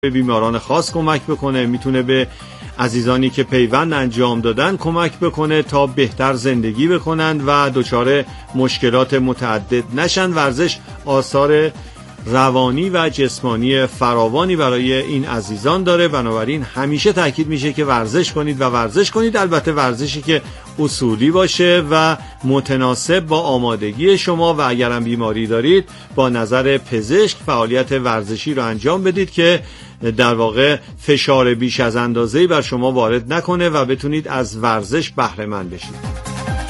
به بیماران خاص کمک بکنه، میتونه به عزیزانی که پیوند انجام دادن کمک بکنه تا بهتر زندگی بکنن و دچار مشکلات متعدد نشن. ورزش آثار روانی و جسمانی فراوانی برای این عزیزان داره، بنابراین همیشه تاکید میشه که ورزش کنید و ورزش کنید، البته ورزشی که اصولی باشه و متناسب با آمادگی شما و اگرم بیماری دارید با نظر پزشک فعالیت ورزشی رو انجام بدید که در واقع فشار بیش از اندازه‌ای بر شما وارد نکنه و بتونید از ورزش بهره مند بشید.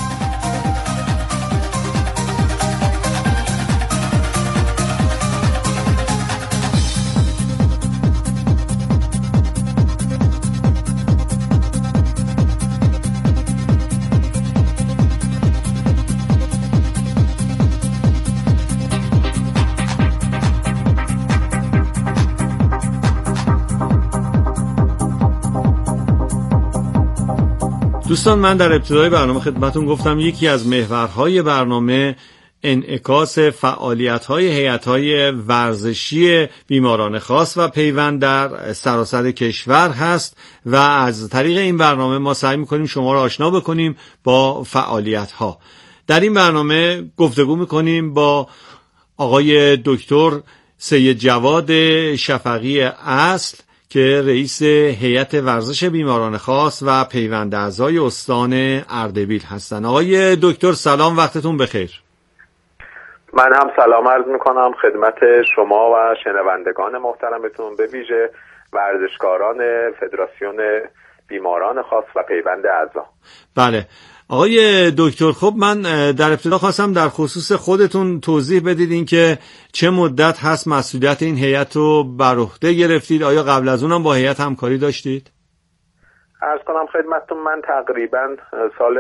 دوستان، من در ابتدای برنامه خدمتون گفتم یکی از محورهای برنامه انعکاس فعالیت‌های هیئت‌های ورزشی بیماران خاص و پیوند در سراسر کشور هست و از طریق این برنامه ما سعی می‌کنیم شما را آشنا بکنیم با فعالیت‌ها. در این برنامه گفتگو می‌کنیم با آقای دکتر سید جواد شفقی اصل که رئیس هیئت ورزش بیماران خاص و پیوند اعضای استان اردبیل هستند. آقای دکتر سلام، وقتتون بخیر. من هم سلام عرض میکنم خدمت شما و شنوندگان محترمتون، به ویژه ورزشکاران فدراسیون بیماران خاص و پیوند اعضا. بله آقای دکتر، خب من در ابتدا خواستم در خصوص خودتون توضیح بدید این که چه مدت هست مسئولیت این هیئت رو بر عهده گرفتید؟ آیا قبل از اونم با هیئت همکاری داشتید؟ عرض کنم خدمتتون من تقریبا سال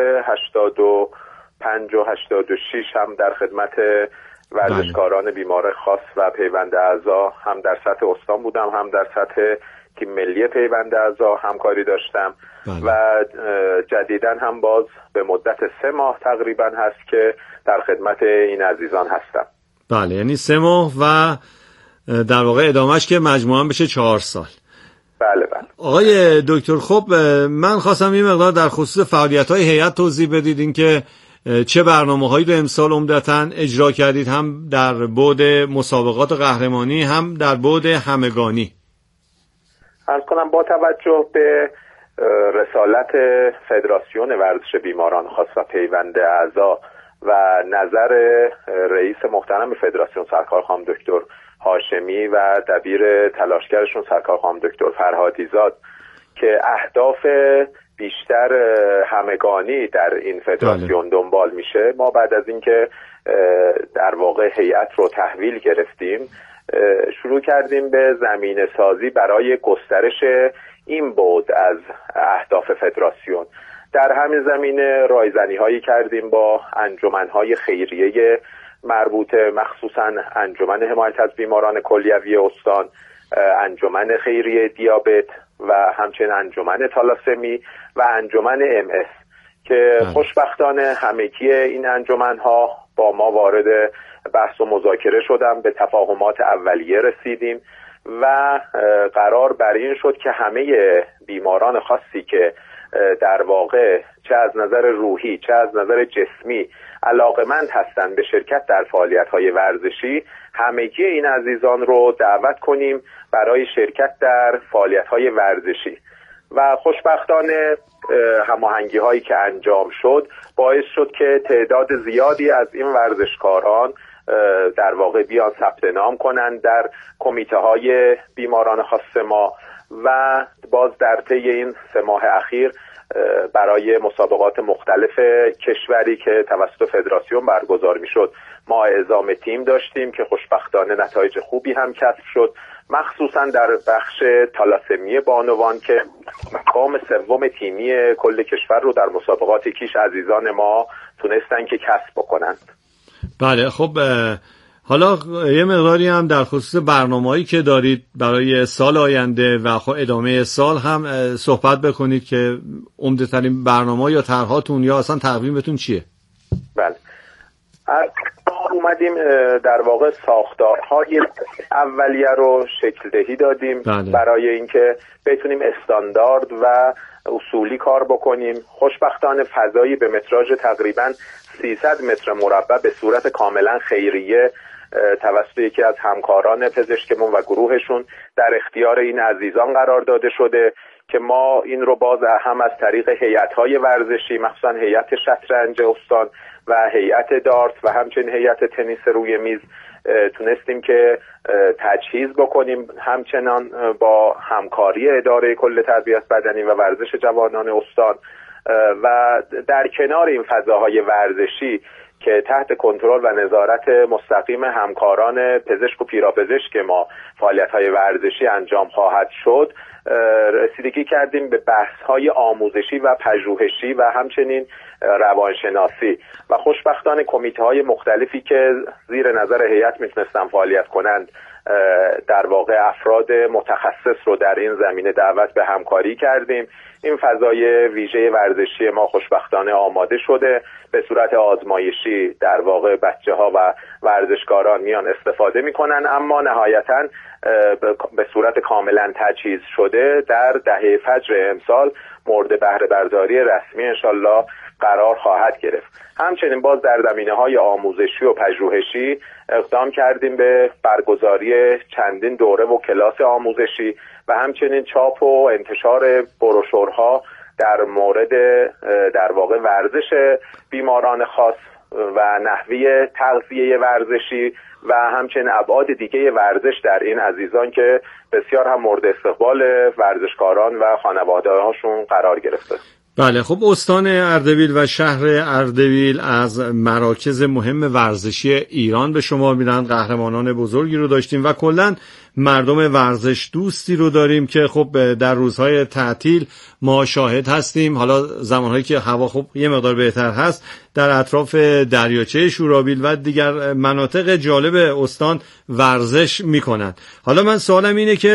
85 و 86 هم در خدمت ورزشکاران بیمار خاص و پیوند اعضا هم در سطح استان بودم، هم در سطح تیم ملی پیوند اعضا همکاری داشتم. و جدیداً هم باز به مدت 3 ماه تقریبا هست که در خدمت این عزیزان هستم. بله، یعنی 3 ماه و در واقع ادامهش که مجموعاً بشه 4 سال. بله بله. آقای دکتر، خب من خواستم این مقدار در خصوص فعالیت‌های هیئت توضیح بدید، این که چه برنامه‌هایی رو امسال عمدتاً اجرا کردید، هم در بعد مسابقات قهرمانی هم در بعد همگانی. عرض کنم با توجه به رسالت فدراسیون ورزش بیماران خاص و پیوند اعضا و نظر رئیس محترم فدراسیون سرکار خانم دکتر هاشمی و دبیر تلاشگرشون سرکار خانم دکتر فرهادی زاد که اهداف بیشتر همگانی در این فدراسیون دنبال میشه، ما بعد از اینکه در واقع هیئت رو تحویل گرفتیم شروع کردیم به زمینه سازی برای گسترش این بعد از اهداف فدراسیون. در همین زمینه رایزنی هایی کردیم با انجمنهای خیریه مربوطه، مخصوصا انجمن حمایت از بیماران کلیوی استان، انجمن خیریه دیابت و همچنین انجمن تالاسمی و انجمن MS که خوشبختانه همگی این انجمنها با ما وارد بحث و مذاکره شدن، به تفاهمات اولیه رسیدیم و قرار بر این شد که همه بیماران خاصی که در واقع چه از نظر روحی چه از نظر جسمی علاقمند هستند به شرکت در فعالیت‌های ورزشی، همگی این عزیزان رو دعوت کنیم برای شرکت در فعالیت‌های ورزشی و خوشبختانه هماهنگی هایی که انجام شد باعث شد که تعداد زیادی از این ورزشکاران در واقع بیان ثبت نام کنند در کمیته های بیماران خاص ما و باز در طی این 3 ماه اخیر برای مسابقات مختلف کشوری که توسط فدراسیون برگزار میشد ما اعزام تیم داشتیم که خوشبختانه نتایج خوبی هم کسب شد، مخصوصا در بخش تالاسمی بانوان که مقام 3 تیمی کل کشور رو در مسابقات کیش عزیزان ما تونستن که کسب بکنند. بله، خب حالا یه مقداری هم در خصوص برنامه‌ای که دارید برای سال آینده و ادامه سال هم صحبت بکنید که عمده ترین برنامه یا طرحاتون یا اصلا تقویمتون چیه؟ بله، اومدیم در واقع ساختارهای اولیه رو شکل دهی دادیم برای اینکه بتونیم استاندارد و اصولی کار بکنیم. خوشبختانه فضایی به متراژ تقریباً 300 متر مربع به صورت کاملا خیریه توسط یکی از همکاران پزشکمون و گروهشون در اختیار این عزیزان قرار داده شده که ما این رو باز هم از طریق هیئت‌های ورزشی، مخصوصا هیئت شطرنج استان و هیئت دارت و همچنین هیئت تنیس روی میز تونستیم که تجهیز بکنیم، همچنان با همکاری اداره کل تربیت بدنی و ورزش جوانان استان و در کنار این فضاهای ورزشی که تحت کنترل و نظارت مستقیم همکاران پزشک و پیراپزشک ما فعالیت‌های ورزشی انجام خواهد شد، رسیدگی کردیم به بحث‌های آموزشی و پژوهشی و همچنین روانشناسی و خوشبختانه کمیته‌های مختلفی که زیر نظر هیئت میتونستن فعالیت کنند در واقع افراد متخصص رو در این زمینه دعوت به همکاری کردیم. این فضای ویژه ورزشی ما خوشبختانه آماده شده، به صورت آزمایشی در واقع بچه‌ها و ورزشکاران میان استفاده میکنن، اما نهایتاً به صورت کاملا تجهیز شده در دهه فجر امسال مورد بهره برداری رسمی انشالله قرار خواهد گرفت. همچنین باز در زمینه‌های آموزشی و پژوهشی اقدام کردیم به برگزاری چندین دوره و کلاس آموزشی و همچنین چاپ و انتشار بروشورها در مورد در واقع ورزش بیماران خاص و نحوه تغذیه ورزشی و همچنین ابعاد دیگه ورزش در این عزیزان که بسیار هم مورد استقبال ورزشکاران و خانواده‌هاشون قرار گرفته. بله، خب استان اردبیل و شهر اردبیل از مراکز مهم ورزشی ایران به شما میرن، قهرمانان بزرگی رو داشتیم و کلا مردم ورزش دوستی رو داریم که خب در روزهای تعطیل ما شاهد هستیم، حالا زمانهایی که هوا خب یه مقدار بهتر هست، در اطراف دریاچه شورابیل و دیگر مناطق جالب استان ورزش میکنن. حالا من سوالم اینه که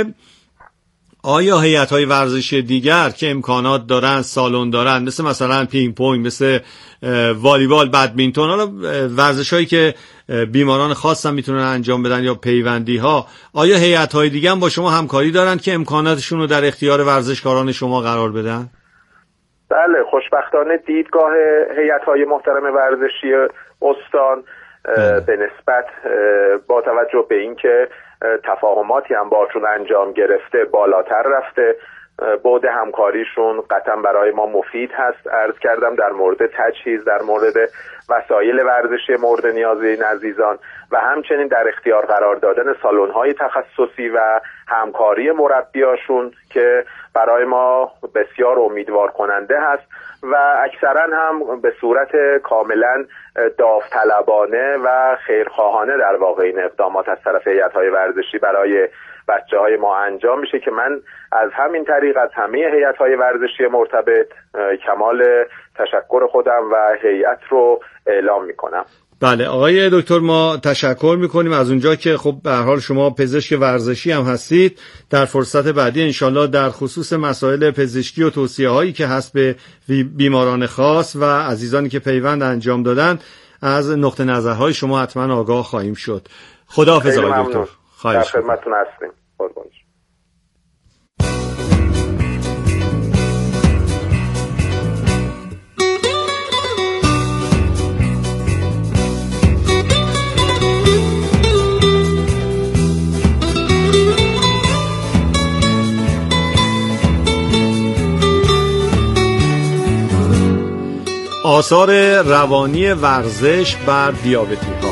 آیا هیئت‌های ورزشی دیگر که امکانات دارن، سالن دارن، مثلا پینگ پونگ، مثل والیبال، بدمینتون، حالا ورزش‌هایی که بیماران خاص هم میتونن انجام بدن یا پیوندی‌ها، آیا هیئت‌های دیگه هم با شما همکاری دارن که امکاناتشون رو در اختیار ورزشکاران شما قرار بدن؟ بله، خوشبختانه دیدگاه هیئت‌های محترم ورزشی استان به نسبت با توجه به اینکه تفاهماتی هم باشون انجام گرفته بالاتر رفته، بعد همکاریشون قطعا برای ما مفید هست. عرض کردم در مورد تجهیز، در مورد وسایل ورزشی مورد نیاز این عزیزان و همچنین در اختیار قرار دادن سالن‌های تخصصی و همکاری مربیاشون که برای ما بسیار امیدوار کننده هست و اکثرا هم به صورت کاملا داوطلبانه و خیرخواهانه در واقع این اقدامات از طرف هیئت‌های ورزشی برای بچه‌های ما انجام میشه که من از همین طریق از همه هیئت‌های ورزشی مرتبط کمال تشکر خودم و هیئت رو اعلام میکنم. بله آقای دکتر، ما تشکر میکنیم از اونجا که خب به هر حال شما پزشک ورزشی هم هستید. در فرصت بعدی انشالله در خصوص مسائل پزشکی و توصیه هایی که هست به بیماران خاص و عزیزانی که پیوند انجام دادن از نقطه نظرهای شما حتما آگاه خواهیم شد. خداحافظ آقای دکتر. در خدمتتون هستیم. آثار روانی ورزش بر دیابتی‌ها.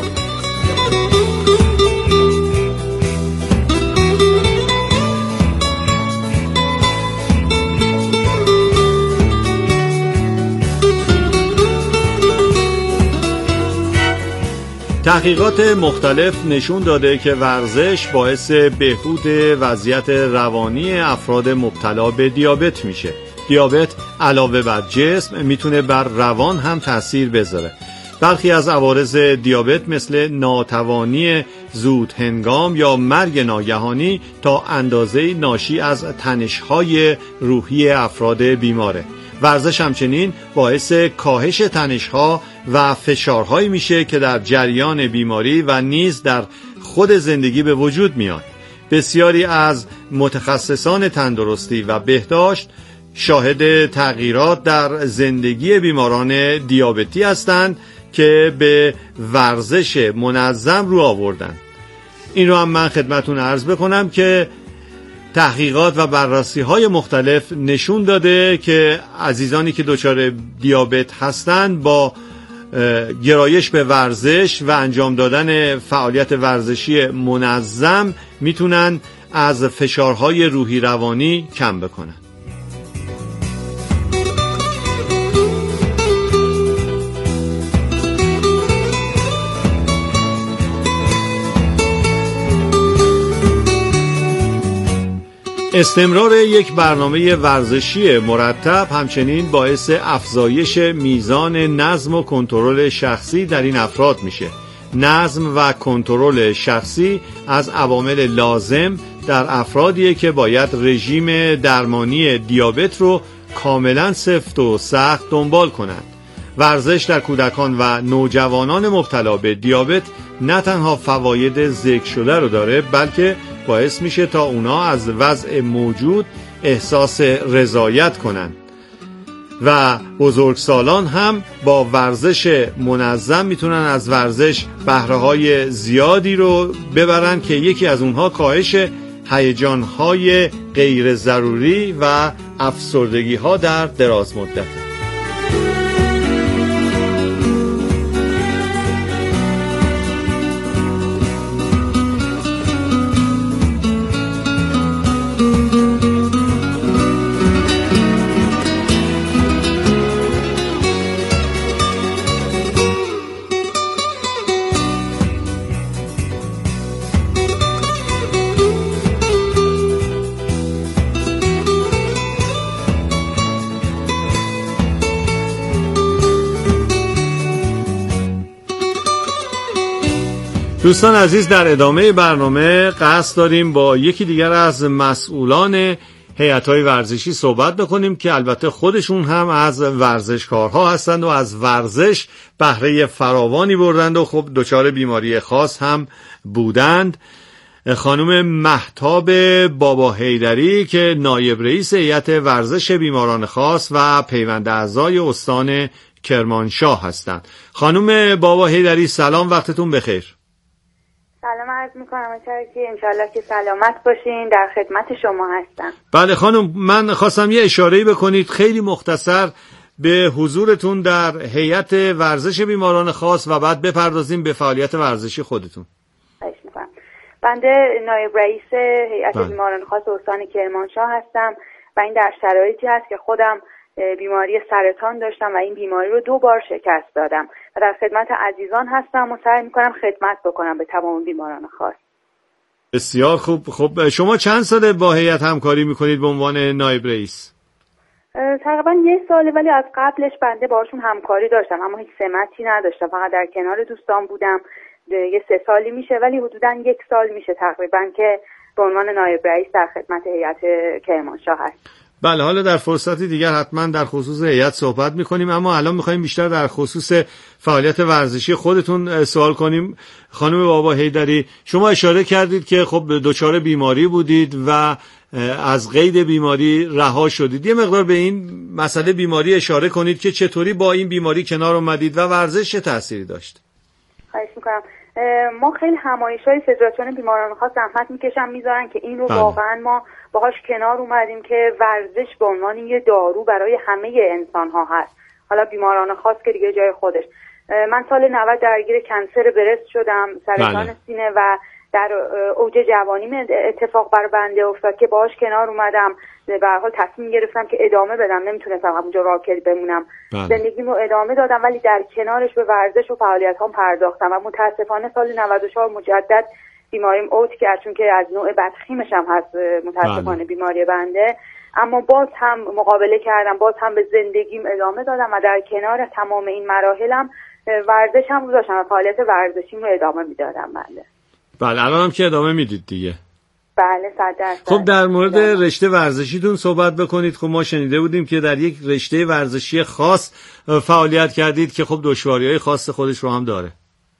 تحقیقات مختلف نشون داده که ورزش باعث بهبود وضعیت روانی افراد مبتلا به دیابت میشه. دیابت علاوه بر جسم میتونه بر روان هم تأثیر بذاره. برخی از عوارض دیابت مثل ناتوانی زود هنگام یا مرگ ناگهانی تا اندازه ناشی از تنش‌های روحی افراد بیماره ورزش همچنین باعث کاهش تنش‌ها و فشارهایی میشه که در جریان بیماری و نیز در خود زندگی به وجود میاد. بسیاری از متخصصان تندرستی و بهداشت شاهد تغییرات در زندگی بیماران دیابتی هستند که به ورزش منظم رو آوردن. این رو هم من خدمتون عرض بکنم که تحقیقات و بررسی‌های مختلف نشون داده که عزیزانی که دچار دیابت هستند با گرایش به ورزش و انجام دادن فعالیت ورزشی منظم میتونن از فشارهای روحی روانی کم بکنن. استمرار یک برنامه ورزشی مرتب همچنین باعث افزایش میزان نظم و کنترل شخصی در این افراد میشه. نظم و کنترل شخصی از عوامل لازم در افرادیه که باید رژیم درمانی دیابت رو کاملا سفت و سخت دنبال کنند. ورزش در کودکان و نوجوانان مبتلا به دیابت نه تنها فواید ذکر شده رو داره، بلکه باعث میشه تا اونا از وضع موجود احساس رضایت کنن و بزرگسالان هم با ورزش منظم میتونن از ورزش بهره‌های زیادی رو ببرن که یکی از اونها کاهش هیجان‌های غیر ضروری و افسردگی‌ها در دراز مدته. دوستان عزیز، در ادامه برنامه قصد داریم با یکی دیگر از مسئولان هیئت‌های ورزشی صحبت بکنیم که البته خودشون هم از ورزشکارها هستند و از ورزش بهره فراوانی بردند و خب دچار بیماری خاص هم بودند. خانم مهتاب بابا حیدری که نایب رئیس هیئت ورزش بیماران خاص و پیوند اعضای استان کرمانشاه هستند. خانم بابا حیدری سلام، وقتتون بخیر. سلام عرض میکنم که انشالله که سلامت باشین، در خدمت شما هستم. بله خانم، من خواستم یه اشاره‌ای بکنید خیلی مختصر به حضورتون در هیئت ورزش بیماران خاص و بعد بپردازیم به فعالیت ورزشی خودتون. خواهش میکنم. بنده نایب رئیس هیئت بیماران خاص استان کرمانشاه هستم و این در شرایطی هست که خودم بیماری سرطان داشتم و این بیماری رو 2 بار شکست دادم و در خدمت عزیزان هستم و سعی میکنم خدمت بکنم به تمام بیماران خاص. بسیار خوب. خب شما چند ساله با هیئت همکاری میکنید به عنوان نایب رئیس؟ تقریبا 1 ساله، ولی از قبلش بنده باشون همکاری داشتم اما هیچ سمتی نداشتم، فقط در کنار دوستان بودم. 3 سالی میشه، ولی حدودا 1 سال میشه تقریبا که به عنوان نایب رئیس در خدمت هیئت کرمانشاه هستم. بله، حالا در فرصتی دیگر حتما در خصوص هیئت صحبت میکنیم، اما الان میخوایم بیشتر در خصوص فعالیت ورزشی خودتون سوال کنیم. خانم بابا حیدری، شما اشاره کردید که خب دچار بیماری بودید و از قید بیماری رها شدید. یه مقدار به این مسئله بیماری اشاره کنید که چطوری با این بیماری کنار اومدید و ورزش چه تأثیری داشت؟ خواهش میکنم. ما خیلی همایش‌های فدراسیون بیماران خاص زحمت میکشن میذارن که این رو واقعا ما باهاش کنار اومدیم که ورزش به عنوان یه دارو برای همه انسان ها هست، حالا بیماران خاص که دیگه جای خودش. من سال 90 درگیر کنسر برست شدم، سرطان سینه و در اوج جوانیم اتفاق بر بنده افتاد که باهاش کنار اومدم. به هر حال تصمیم گرفتم که ادامه بدم، نمیتونستم همونجا راکد بمونم. زندگیمو ادامه دادم، ولی در کنارش به ورزش و فعالیت‌هام پرداختم و متاسفانه سال 94 مجدد بیماریم اوج کرد، چون که از نوع بدخیمش هم هست متاسفانه بیماری بنده. اما باز هم مقابله کردم، باز هم به زندگیم ادامه دادم و در کنار تمام این مراحلم ورزشم رو داشتم و فعالیت ورزشیم رو ادامه میدادم بنده. بله، الان هم که ادامه میدید دیگه؟ بله 100%. خب در مورد رشته ورزشیتون صحبت بکنید. خب ما شنیده بودیم که در یک رشته ورزشی خاص فعالیت کردید که خب دشواری‌های خاص خودش رو هم داره.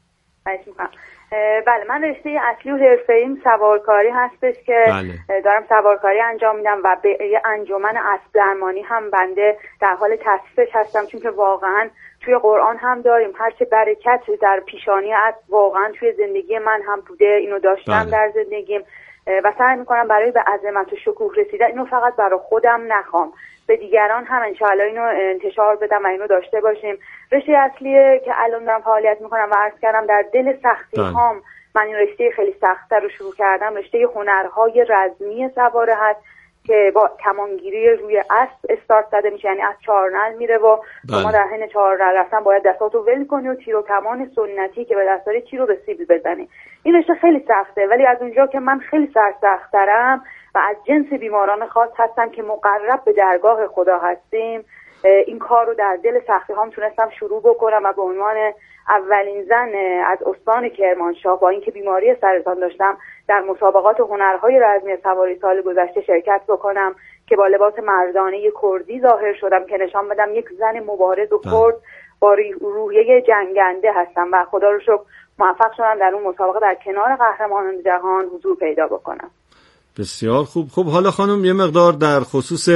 بله من رشته اصلی و حرفه‌ایم سوارکاری هستش که دارم سوارکاری انجام میدم و به انجمن اسب درمانی هم بنده در حال تأسیسش هستم، چون که واقعا توی قرآن هم داریم هرچه برکت در پیشانی اسب واقعا توی زندگی من هم بوده، اینو داشتم در زندگیم و سعی میکنم برای به عظمت و شکوه رسیدن اینو فقط برای خودم نخوام، به دیگران هم انشاءالله اینو انتشار بدم و اینو داشته باشیم. رشته اصلیه که الان دارم فعالیت میکنم و عرض کردم در دل سختی هام من این رشته خیلی سخت‌تر رو شروع کردم. رشته هنرهای رزمی سواره هست که با کمانگیری روی اسب استارت زده میشه، یعنی از چارنل میره و شما در حین چارنل رفتن باید دستاتو ول کنی و تیر و کمان سنتی که به دست داری تیر رو به سیب بزنی. این رشته خیلی سخته، ولی از اونجا که من خیلی سخت‌ترم و از جنس بیماران خاص هستم که مقرب به درگاه خدا هستیم، این کار رو در دل سختی هام تونستم شروع بکنم و به عنوان اولین زن از استان کرمانشاه با اینکه بیماری سرطان داشتم در مسابقات هنرهای رزمی سواری سال گذشته شرکت بکنم که با لباس مردانه کردی ظاهر شدم که نشان بدم یک زن مبارز و کرد با روحیه جنگنده هستم و خدا رو شکر موفق شدم در اون مسابقه در کنار قهرمانان جهان حضور پیدا بکنم. بسیار خوب. خب حالا خانم یه مقدار در خصوص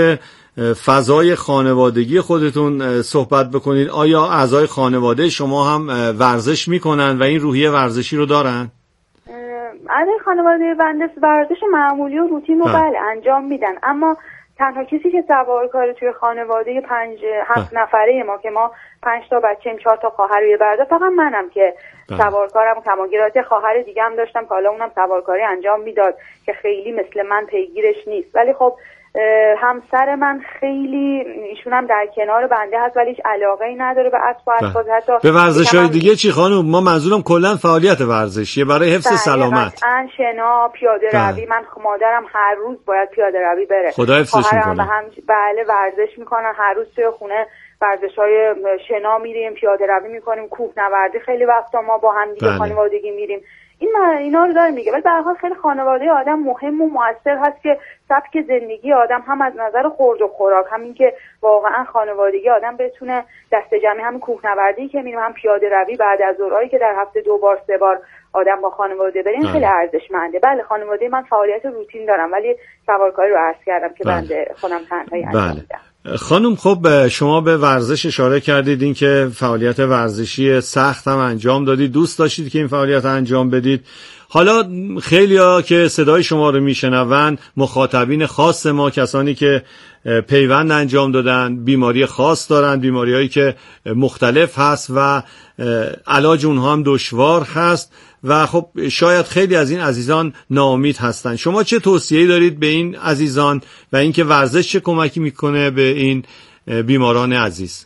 فضای خانوادگی خودتون صحبت بکنید. آیا اعضای خانواده شما هم ورزش میکنن و این روحیه ورزشی رو دارن؟ اعضای خانواده بنده ورزش معمولی و روتین رو بله انجام میدن، اما تنها کسی که سوارکار توی خانواده 7 نفره ما که ما 5 تا بچه 4 تا خواهر و یه برادر فقط منم که سوارکارم. کمانگیرات خواهر دیگه هم داشتم که حالا اونم سوارکاری انجام میداد که خیلی مثل من پیگیرش نیست، ولی خب همسر من خیلی ایشون هم در کنار بنده هست ولی هیچ علاقه‌ای نداره به اسب و اسباب. حتی به ورزش‌های دیگه چی خانم؟ ما منظورم کلا فعالیت ورزشیه برای حفظ سلامت. شنا، پیاده روی. من مادرم هر روز باید پیاده روی بره. خدا حفظش میکنه. بله ورزش میکنن هر روز توی خونه، ورزش‌های شنا میریم، پیاده روی میکنیم، کوهنوردی خیلی وقتا ما با هم دیگه خانوادگی میریم. اینا رو داره میگه، ولی به هر حال خیلی خانواده آدم مهم و موثر هست که سبک زندگی آدم هم از نظر خورد و خوراک، همین که واقعا خانوادگی آدم بتونه دست جمعی هم کوهنوردی که میریم هم پیاده روی بعد از ظهرایی که در هفته 2 بار 3 بار آدم با خانواده بریم خیلی ارزشمنده. بله خانواده من فعالیت روتین دارم ولی سوارکاری رو عرض کردم که بنده خودم تنهایی انجام میدم. خانم خب شما به ورزش اشاره کردید، این که فعالیت ورزشی سخت هم انجام دادید، دوست داشتید که این فعالیت انجام بدید. حالا خیلیا که صدای شما رو میشنون مخاطبین خاص ما، کسانی که پیوند انجام دادن، بیماری خاص دارن، بیماریایی که مختلف هست و علاج اونها هم دشوار هست و خب شاید خیلی از این عزیزان ناامید هستن. شما چه توصیه‌ای دارید به این عزیزان و اینکه ورزش چه کمکی میکنه به این بیماران عزیز؟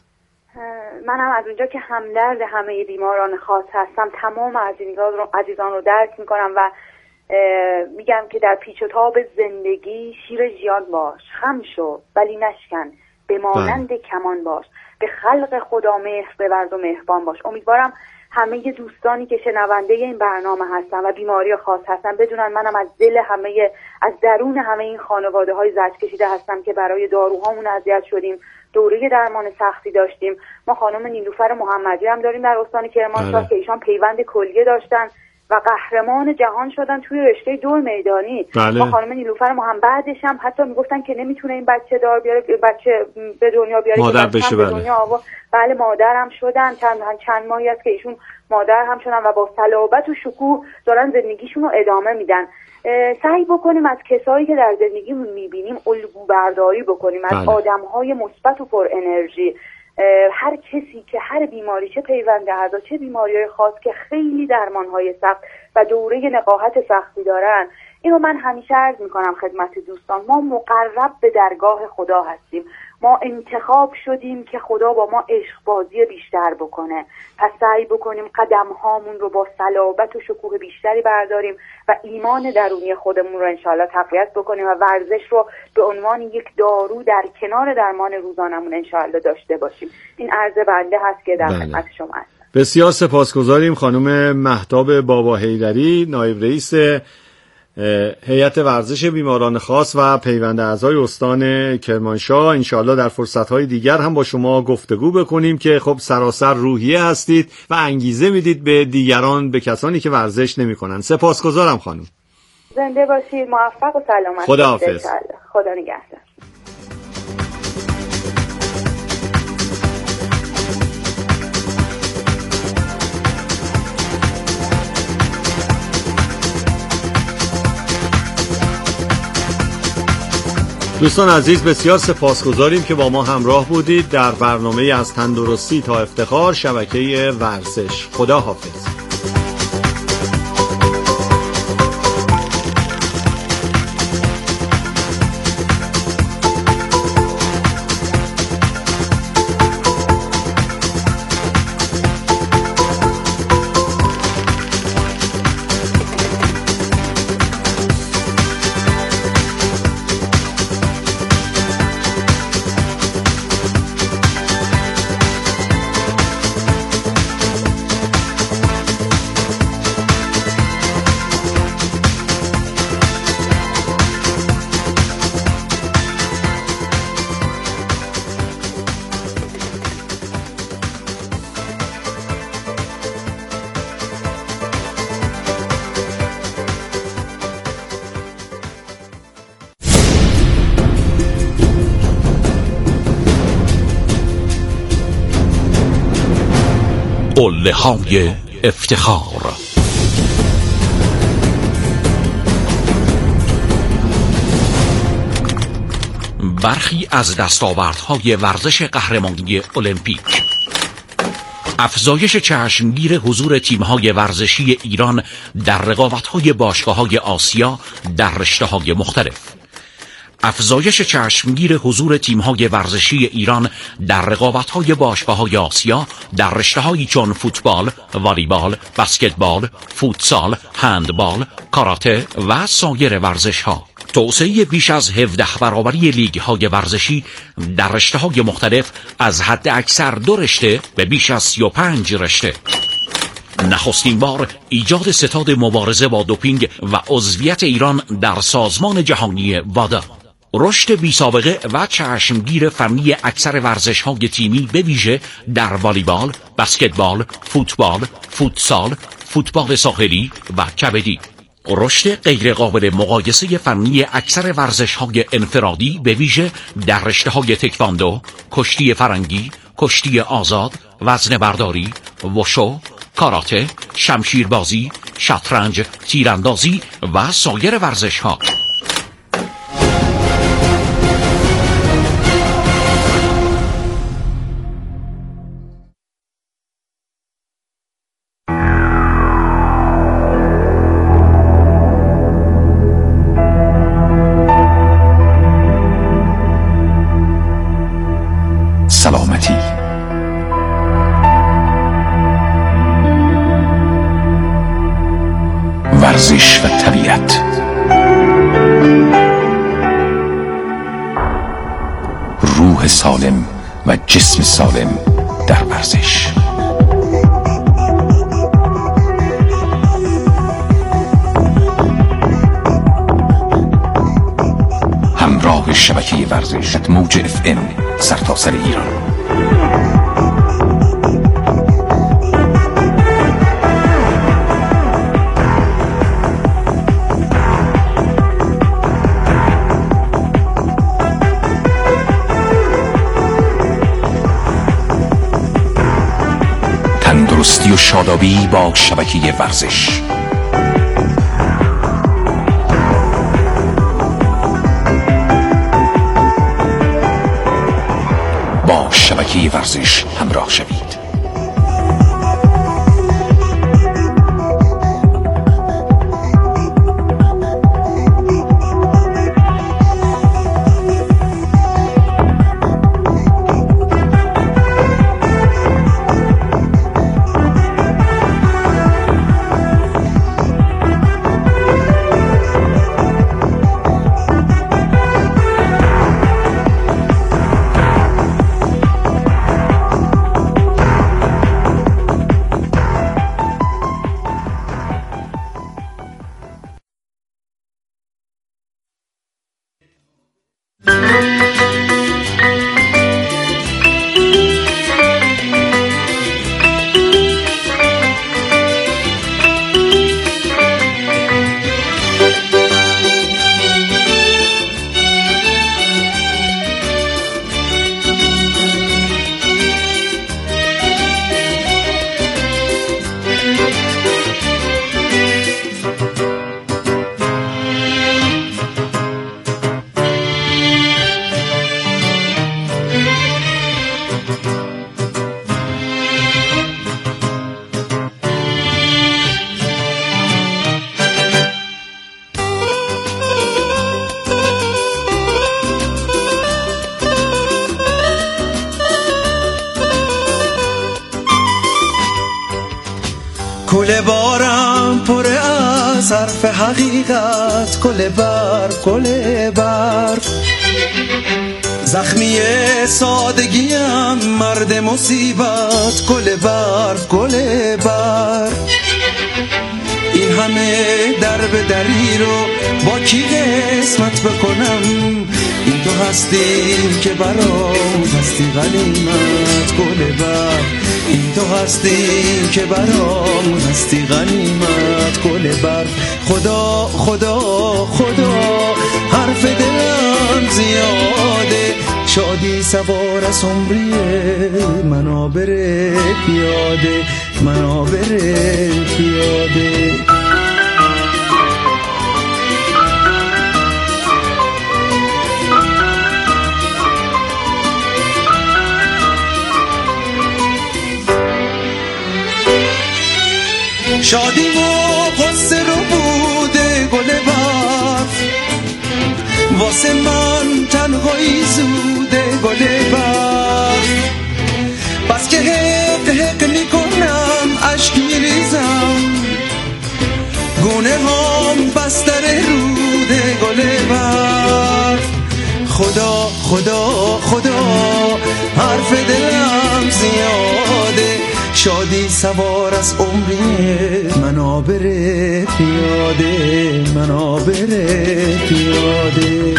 من هم از اونجا که همدرد همه بیماران خاص هستم تمام عزیزان رو درک میکنم و میگم که در پیچ و تاب زندگی شیر ژیان باش، خم شو ولی نشکن، به مانند کمان باش، به خلق خدا مهر بورز و مهربان باش. امیدوارم همه دوستانی که شنونده این برنامه هستن و بیماری خاص هستن بدونن منم از درون همه این خانواده های زجر کشیده هستم که برای داروهامون اذیت شدیم، دوره درمان سختی داشتیم. ما خانم نیلوفر محمدی هم داریم در استان کرمانشاه که ایشان پیوند کلیه داشتن و قهرمان جهان شدن توی رشته دور میدانی. ما خانم نیلوفر محمد بعدش هم حتی میگفتن که نمیتونه این بچه دار بیاره، بچه به دنیا بیاره، مادر بشه. بله مادر هم شدن، چند ماهی است که ایشون مادر هم شدن و با صلابت و شکوه دارن زندگیشون رو ادامه میدن. سعی بکنیم از کسایی که در زندگیمون میبینیم الگو برداری بکنیم، از آدمهای مثبت و پر انرژی. هر کسی که هر بیماری، چه پیوند اعضا چه بیماری‌های خاص که خیلی درمان‌های سخت و دوره نقاهت سختی دارن، اینو من همیشه عرض میکنم خدمت دوستان، ما مقرب به درگاه خدا هستیم. ما انتخاب شدیم که خدا با ما عشق بازی بیشتر بکنه، پس سعی بکنیم قدم هامون رو با صلابت و شکوه بیشتری برداریم و ایمان درونی خودمون رو انشاءالله تقویت بکنیم و ورزش رو به عنوان یک دارو در کنار درمان روزانمون انشاءالله داشته باشیم. این عرض بنده هست که در خدمت شما هستم. بسیار سپاسگزاریم خانم مهتاب بابا حیدری، نایب رئیس هیئت ورزش بیماران خاص و پیوند اعضای استان کرمانشاه. انشاءالله در فرصت‌های دیگر هم با شما گفتگو بکنیم که خب سراسر روحیه هستید و انگیزه میدید به دیگران، به کسانی که ورزش نمی‌کنن. سپاسگزارم خانم. زنده باشید، موفق و سلامت. خداحافظ. خدا نگهدار. دوستان عزیز، بسیار سپاسگزاریم که با ما همراه بودید در برنامه از تندرستی تا افتخار، شبکه ورزش. خدا حافظ. قله‌های افتخار. برخی از دستاوردهای ورزش قهرمانی المپیک. افزایش چشمگیر حضور تیم‌های ورزشی ایران در رقابت‌های باشگاه‌های آسیا در رشته‌های مختلف. افزایش چشمگیر حضور تیم‌های ورزشی ایران در رقابت‌های باشگاه‌های آسیا در رشته‌هایی چون فوتبال، والیبال، بسکتبال، فوتسال، هندبال، کاراته و سایر ورزش‌ها. توسعه بیش از 17 برابری لیگ‌های ورزشی در رشته‌های مختلف از حد اکثر 2 رشته به بیش از 35 رشته. نخستین بار ایجاد ستاد مبارزه با دوپینگ و عضویت ایران در سازمان جهانی وادا. رشد بی‌سابقه و چشمگیر فنی اکثر ورزش‌های تیمی به ویژه در والیبال، بسکتبال، فوتبال، فوتسال، فوتبال ساحلی و کبدی. رشد غیرقابل مقایسه فنی اکثر ورزش‌های انفرادی به ویژه در رشته‌های تکواندو، کشتی فرنگی، کشتی آزاد، وزنه برداری، وشو، کاراته، شمشیربازی، شطرنج، تیراندازی و سایر ورزش‌ها. سلامتی، ورزش و طبیعت، روح سالم و جسم سالم در ورزش. همراه شبکه ورزش موج FM سرتاسر ایران. تندرستی و شادابی با شبکه ورزش. با شبکه ورزش همراه شوید. گل بارم پر از حرف حقیقت، گل برف زخمی سادگیم مرد مصیبت، گل برف این همه در به دری رو با کی قسمت بکنم؟ این تو هستی که برام هستی غنیمت، گل برف این تو هستی که برام هستی غنیمت، گل برف خدا خدا خدا حرف دلم زیاده، شادی سوار از عمریه منو بره پیاده، منو بره پیاده. شادی و قصه رو بوده گل برف، واسه من تنهایی زوده گل برف، بس که حق میکنم اشک میریزم، گونه هم بستر روده گل برف خدا خدا خدا حرف دلم زیاده، شادی سوار از عمریه منو بره پیاده، منو بره پیاده.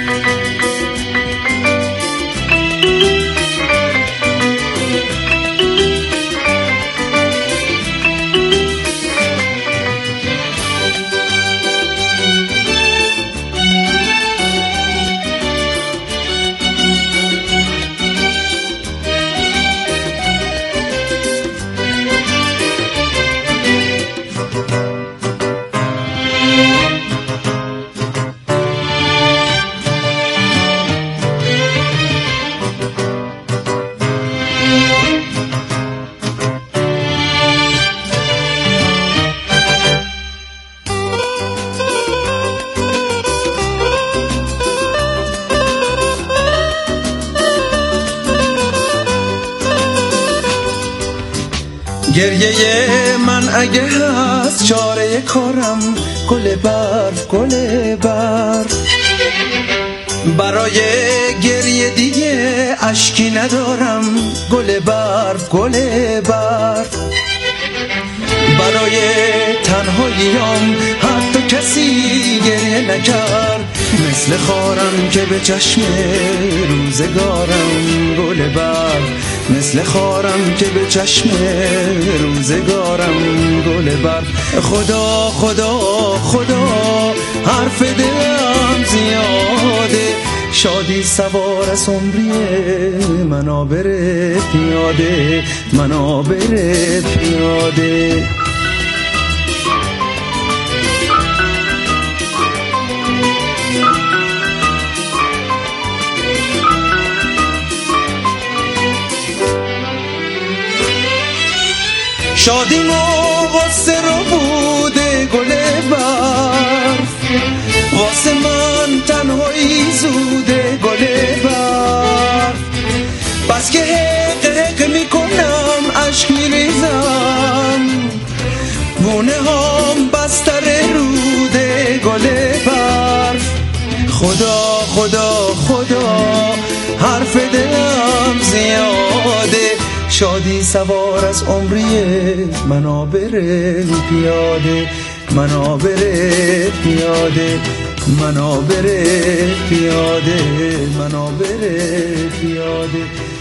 گریه من اگه هست چاره کارم، گل برف برای گریه دیگه اشکی ندارم، گل برف برای تنهاییام حتی کسی گریه نکرد، مثل خارم که به چشم روزگارم، گل برف مثل خارم که به چشم روزگارم، گل برف خدا خدا خدا حرف دلم زیاده، شادی سوار از عمریه منو بره پیاده، منو بره پیاده. شادی و غصه رو بوده گل برف، واسه من تنهایی زوده گل برف، بس که حق میکنم اشک میریزم، گونه هم بستر روده گل برف خدا خدا خدا حرف دلم زیاده، شادی سوار از عمریه منو بره پیاده، منو بره پیاده، منو بره پیاده، منو بره پیاده.